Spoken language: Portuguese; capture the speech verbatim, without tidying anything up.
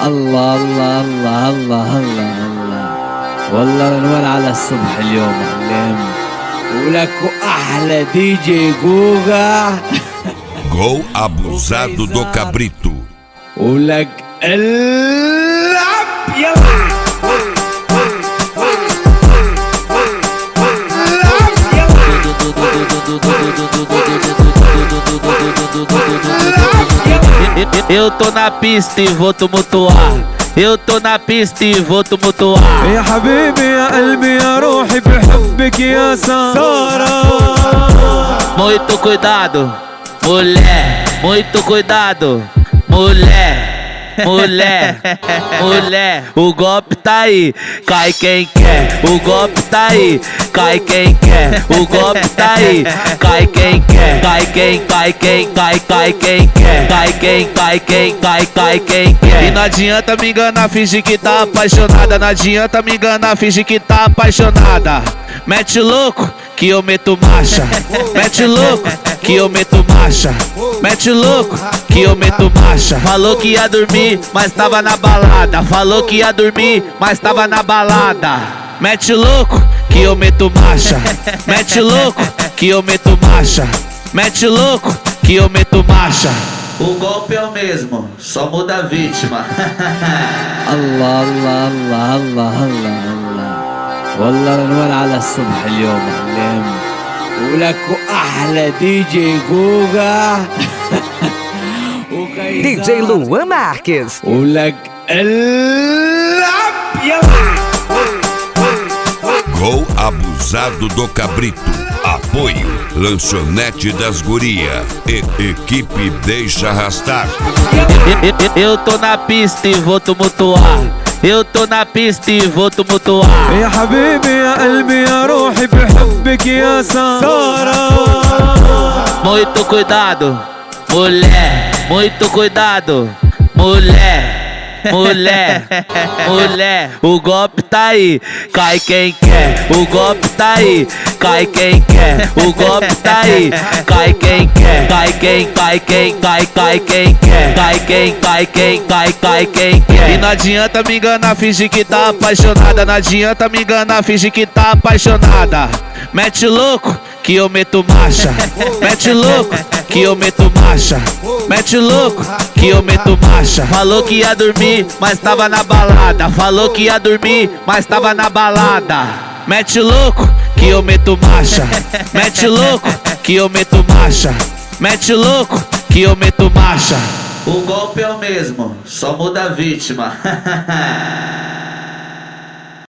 الله الله الله الله الله الله والله رنوان على الصبح اليوم حلم ولك احلى دي جي جوجا. Gol abusado do Cabrito. ولك العب يلا Eu tô na pista e vou tumultuar. Eu tô na pista e vou tumultuar. يا حبيبي يا قلبي يا روحي بحبك يا سارة. Muito cuidado, mulher. Muito cuidado, mulher. Mulher, mulher, o golpe tá aí, cai quem quer. O golpe tá aí, cai quem quer. O golpe tá aí, cai quem quer. Cai quem, cai quem, cai, cai quem quer. Cai quem, cai quem, cai, cai quem quer. E não adianta me enganar, fingir que tá apaixonada. Não adianta me enganar, fingir que tá apaixonada. Mete louco que eu meto marcha. Mete louco que eu meto marcha. Mete louco que eu meto marcha. Falou que ia dormir, mas tava na balada. Falou que ia dormir, mas tava na balada. Mete louco que eu meto marcha. Mete louco que eu meto marcha. Mete louco que eu meto marcha. O golpe é o mesmo, só muda a vítima. الله الله الله الله الله الله والله رنوان على الصبح اليوم حلم ولك احلى دي جي جوجا. دي جي Luan Marques. ولك العب يلا Gol abusado do Cabrito. Apoio Lanchonete das Guria e equipe Deixa Arrastar. Eu tô na pista e vou tumultuar. Eu tô na pista e vou tumultuar. يا حبيبي يا قلبي يا روحي بحبك يا سارة. Muito cuidado, mulher. Muito cuidado, mulher. Mulher, mulher, o golpe tá aí, cai quem quer. O golpe tá aí, cai quem quer. O golpe tá aí, cai quem quer. Cai quem, cai quem, cai, cai quem quer. Cai quem, cai quem, cai, cai quem quer. E não adianta me enganar, fingir que tá apaixonada. Não adianta me enganar, fingir que tá apaixonada. Mete louco que eu meto marcha. Mete louco que eu meto marcha. Mete louco que eu meto marcha. Falou que ia dormir, mas tava na balada. Falou que ia dormir, mas tava na balada. Mete louco que eu meto marcha. Mete louco que eu meto marcha. Mete louco que eu meto marcha. O golpe é o mesmo, só muda a vítima.